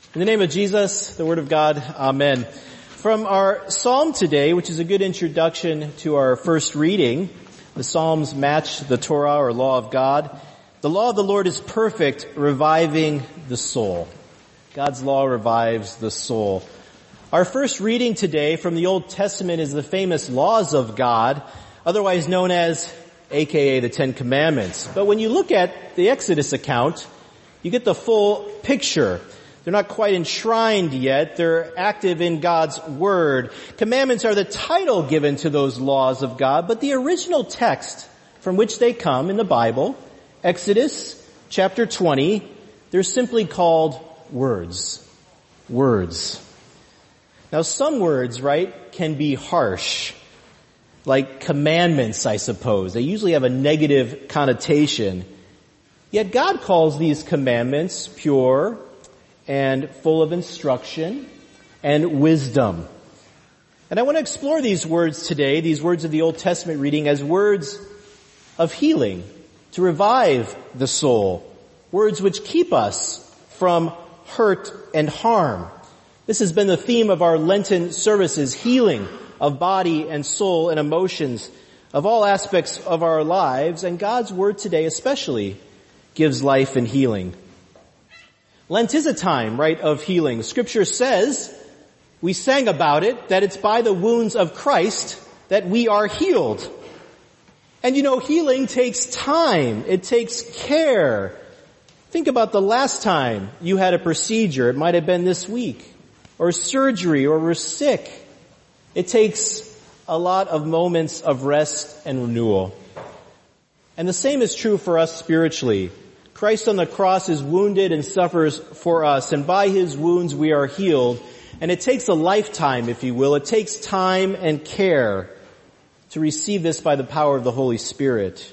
In the name of Jesus, the Word of God, Amen. From our psalm today, which is a good introduction to our first reading, the Psalms match the Torah or law of God. The law of the Lord is perfect, reviving the soul. God's law revives the soul. Our first reading today from the Old Testament is the famous laws of God, otherwise known as, aka the Ten Commandments. But when you look at the Exodus account, you get the full picture. They're not quite enshrined yet. They're active in God's Word. Commandments are the title given to those laws of God, but the original text from which they come in the Bible, Exodus chapter 20, they're simply called words. Words. Now some words, right, can be harsh. Like commandments, I suppose. They usually have a negative connotation. Yet God calls these commandments pure and full of instruction and wisdom. And I want to explore these words today, these words of the Old Testament reading, as words of healing, to revive the soul. Words which keep us from hurt and harm. This has been the theme of our Lenten services, healing of body and soul and emotions, of all aspects of our lives, and God's Word today especially gives life and healing. Lent is a time, right, of healing. Scripture says, we sang about it, that it's by the wounds of Christ that we are healed. And you know, healing takes time. It takes care. Think about the last time you had a procedure. It might have been this week, or surgery, or were sick. It takes a lot of moments of rest and renewal. And the same is true for us spiritually. Christ on the cross is wounded and suffers for us, and by His wounds we are healed. And it takes a lifetime, if you will. It takes time and care to receive this by the power of the Holy Spirit.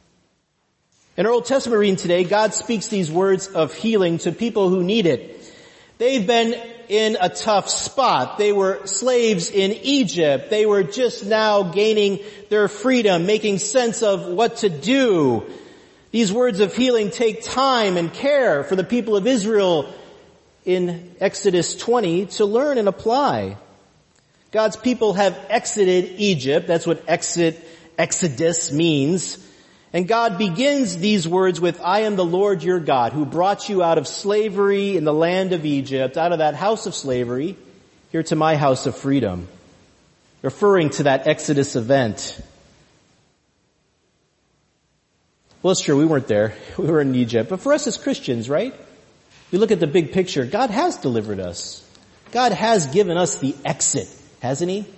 In our Old Testament reading today, God speaks these words of healing to people who need it. They've been in a tough spot. They were slaves in Egypt. They were just now gaining their freedom, making sense of what to do. These words of healing take time and care for the people of Israel in Exodus 20 to learn and apply. God's people have exited Egypt. That's what Exodus means. And God begins these words with, I am the Lord your God who brought you out of slavery in the land of Egypt, out of that house of slavery, here to my house of freedom. Referring to that Exodus event. Well, it's true, we weren't there. We were in Egypt. But for us as Christians, right? We look at the big picture. God has delivered us. God has given us the exit, hasn't He?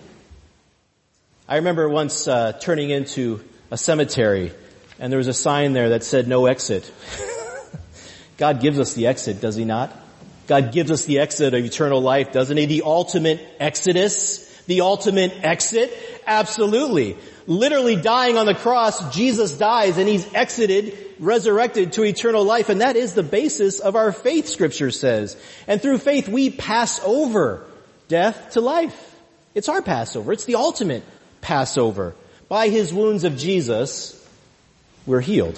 I remember once turning into a cemetery, and there was a sign there that said, no exit. God gives us the exit, does He not? God gives us the exit of eternal life, doesn't He? The ultimate exodus, the ultimate exit? Absolutely. Literally dying on the cross, Jesus dies and He's exited, resurrected to eternal life, and that is the basis of our faith, Scripture says. And through faith we pass over death to life. It's our Passover. It's the ultimate Passover. By His wounds of Jesus, we're healed.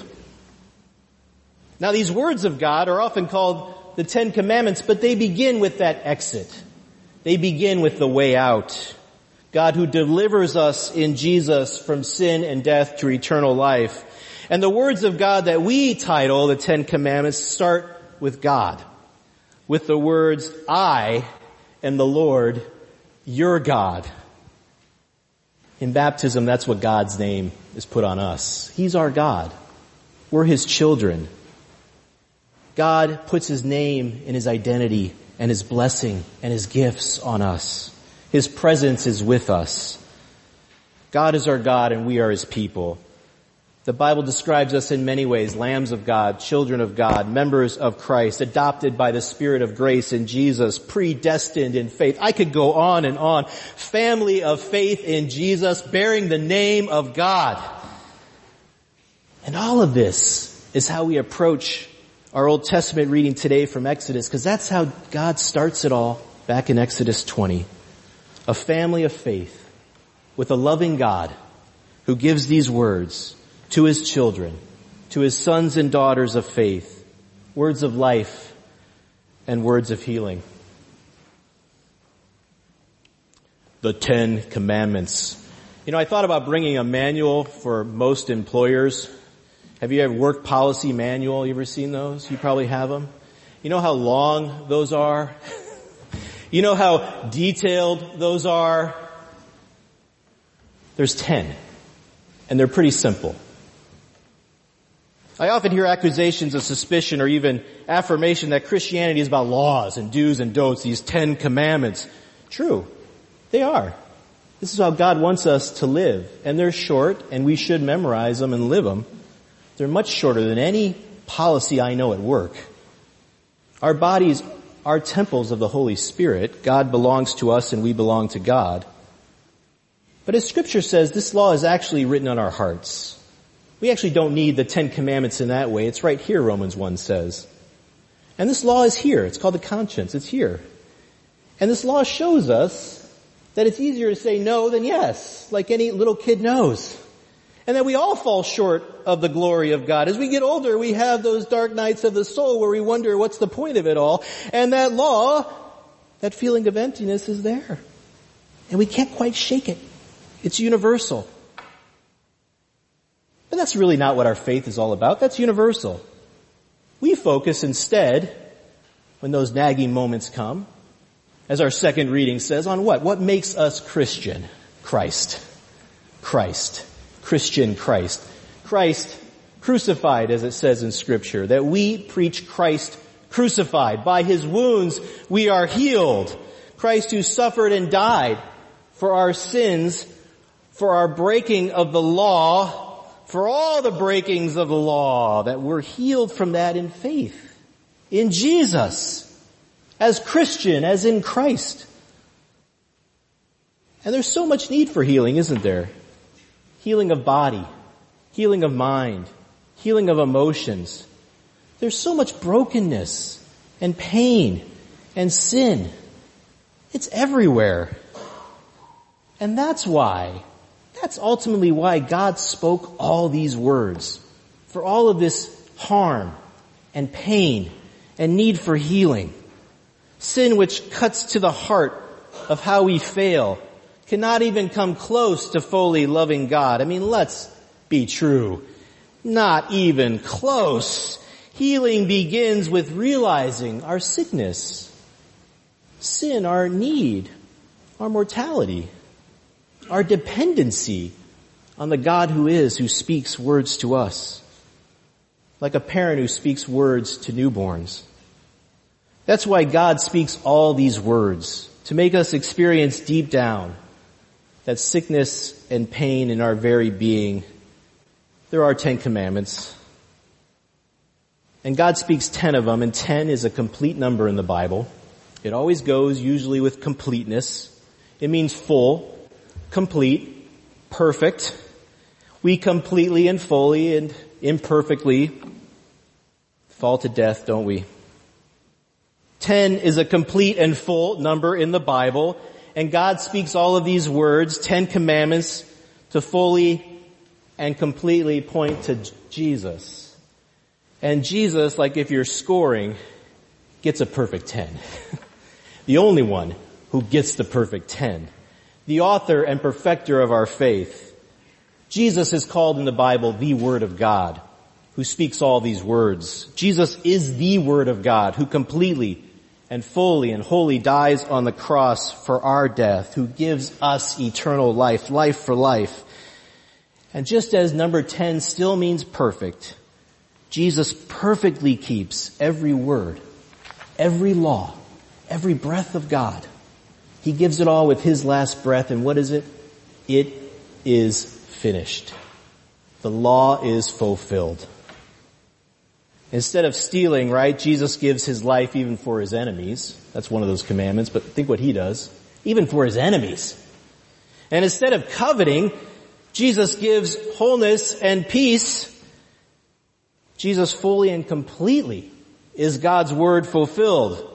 Now these words of God are often called the Ten Commandments, but they begin with that exit. They begin with the way out. God who delivers us in Jesus from sin and death to eternal life. And the words of God that we title the Ten Commandments start with God. With the words, I am the Lord your God. In baptism, that's what God's name is put on us. He's our God. We're His children. God puts His name and His identity and His blessing and His gifts on us. His presence is with us. God is our God and we are His people. The Bible describes us in many ways, lambs of God, children of God, members of Christ, adopted by the Spirit of grace in Jesus, predestined in faith. I could go on and on. Family of faith in Jesus, bearing the name of God. And all of this is how we approach our Old Testament reading today from Exodus, because that's how God starts it all back in Exodus 20. A family of faith with a loving God who gives these words to His children, to His sons and daughters of faith, words of life, and words of healing. The 10 Commandments. You know, I thought about bringing a manual for most employers. Have you ever work policy manual? You ever seen those? You probably have them. You know how long those are? You know how detailed those are? There's 10. And they're pretty simple. I often hear accusations of suspicion or even affirmation that Christianity is about laws and do's and don'ts, these 10 commandments. True. They are. This is how God wants us to live. And they're short, and we should memorize them and live them. They're much shorter than any policy I know at work. Our bodies are temples of the Holy Spirit. God belongs to us and we belong to God. But as Scripture says, this law is actually written on our hearts. We actually don't need the 10 Commandments in that way. It's right here, Romans 1 says. And this law is here. It's called the conscience. It's here. And this law shows us that it's easier to say no than yes, like any little kid knows. And that we all fall short of the glory of God. As we get older, we have those dark nights of the soul where we wonder what's the point of it all. And that law, that feeling of emptiness is there. And we can't quite shake it. It's universal. But that's really not what our faith is all about. That's universal. We focus instead, when those nagging moments come, as our second reading says, on what? What makes us Christian? Christ. Christ. Christian Christ. Christ crucified, as it says in Scripture, that we preach Christ crucified. By His wounds we are healed. Christ who suffered and died for our sins, for our breaking of the law, for all the breakings of the law, that we're healed from that in faith. In Jesus. As Christian, as in Christ. And there's so much need for healing, isn't there? Healing of body, healing of mind, healing of emotions. There's so much brokenness and pain and sin. It's everywhere. And that's ultimately why God spoke all these words. For all of this harm and pain and need for healing. Sin which cuts to the heart of how we fail cannot even come close to fully loving God. I mean, let's be true. Not even close. Healing begins with realizing our sickness, sin, our need, our mortality, our dependency on the God who speaks words to us. Like a parent who speaks words to newborns. That's why God speaks all these words, to make us experience deep down that sickness and pain in our very being. There are 10 commandments. And God speaks 10 of them, and 10 is a complete number in the Bible. It always goes usually with completeness. It means full, complete, perfect. We completely and fully and imperfectly fall to death, don't we? 10 is a complete and full number in the Bible, and God speaks all of these words, 10 commandments, to fully and completely point to Jesus. And Jesus, like if you're scoring, gets a perfect 10. The only one who gets the perfect 10. The author and perfecter of our faith. Jesus is called in the Bible the Word of God, who speaks all these words. Jesus is the Word of God, who completely and fully and wholly dies on the cross for our death, who gives us eternal life, life for life. And just as number 10 still means perfect, Jesus perfectly keeps every word, every law, every breath of God. He gives it all with His last breath, and what is it? It is finished. The law is fulfilled. Instead of stealing, right, Jesus gives His life even for His enemies. That's one of those commandments, but think what He does. Even for His enemies. And instead of coveting, Jesus gives wholeness and peace. Jesus fully and completely is God's Word fulfilled.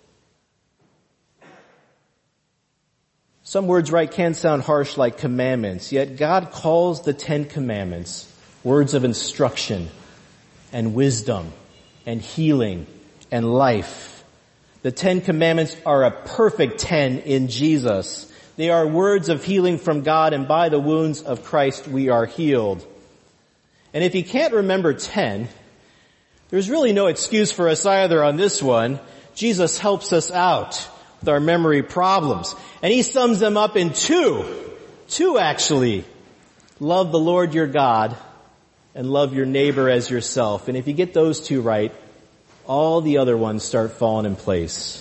Some words, right, can sound harsh like commandments, yet God calls the 10 commandments words of instruction and wisdom and healing and life. The 10 Commandments are a perfect 10 in Jesus. They are words of healing from God, and by the wounds of Christ we are healed. And if you can't remember 10, there's really no excuse for us either on this one. Jesus helps us out with our memory problems. And he sums them up in two actually. Love the Lord your God and love your neighbor as yourself. And if you get those two right, all the other ones start falling in place.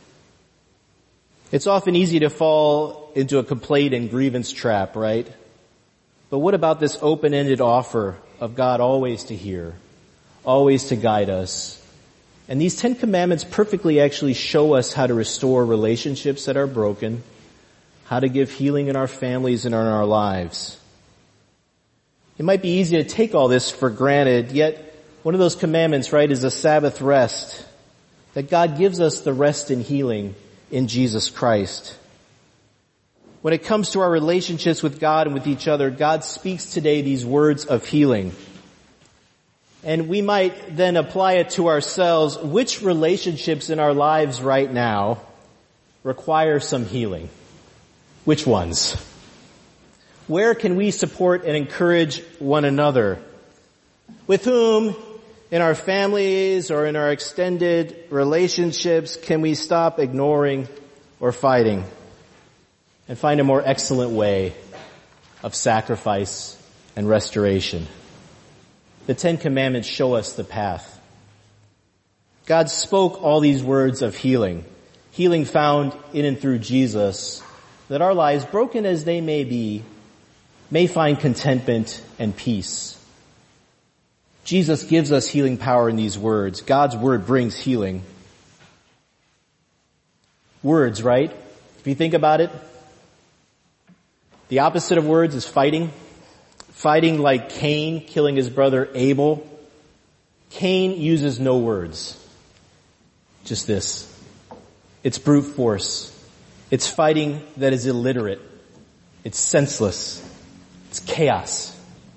It's often easy to fall into a complaint and grievance trap, right? But what about this open-ended offer of God always to hear, always to guide us? And these 10 Commandments perfectly actually show us how to restore relationships that are broken, how to give healing in our families and in our lives. It might be easy to take all this for granted, yet one of those commandments, right, is a Sabbath rest. That God gives us the rest and healing in Jesus Christ. When it comes to our relationships with God and with each other, God speaks today these words of healing. And we might then apply it to ourselves. Which relationships in our lives right now require some healing? Which ones? Where can we support and encourage one another? With whom in our families or in our extended relationships can we stop ignoring or fighting and find a more excellent way of sacrifice and restoration? The 10 Commandments show us the path. God spoke all these words of healing found in and through Jesus, that our lives, broken as they may be, may find contentment and peace. Jesus gives us healing power in these words. God's word brings healing. Words, right? If you think about it, the opposite of words is fighting. Fighting like Cain killing his brother Abel. Cain uses no words. Just this. It's brute force. It's fighting that is illiterate. It's senseless. It's chaos.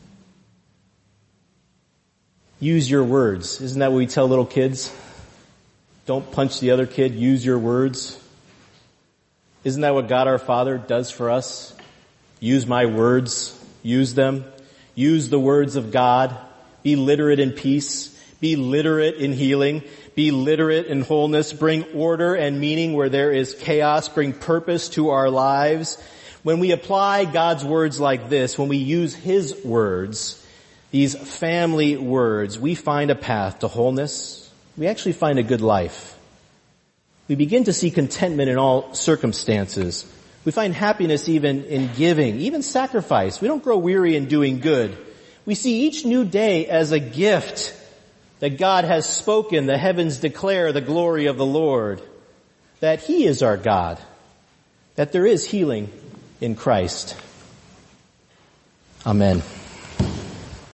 Use your words. Isn't that what we tell little kids? Don't punch the other kid. Use your words. Isn't that what God our Father does for us? Use my words. Use them. Use the words of God. Be literate in peace. Be literate in healing. Be literate in wholeness. Bring order and meaning where there is chaos. Bring purpose to our lives. When we apply God's words like this, when we use His words, these family words, we find a path to wholeness. We actually find a good life. We begin to see contentment in all circumstances. We find happiness even in giving, even sacrifice. We don't grow weary in doing good. We see each new day as a gift that God has spoken. The heavens declare the glory of the Lord, that He is our God, that there is healing in Christ. Amen.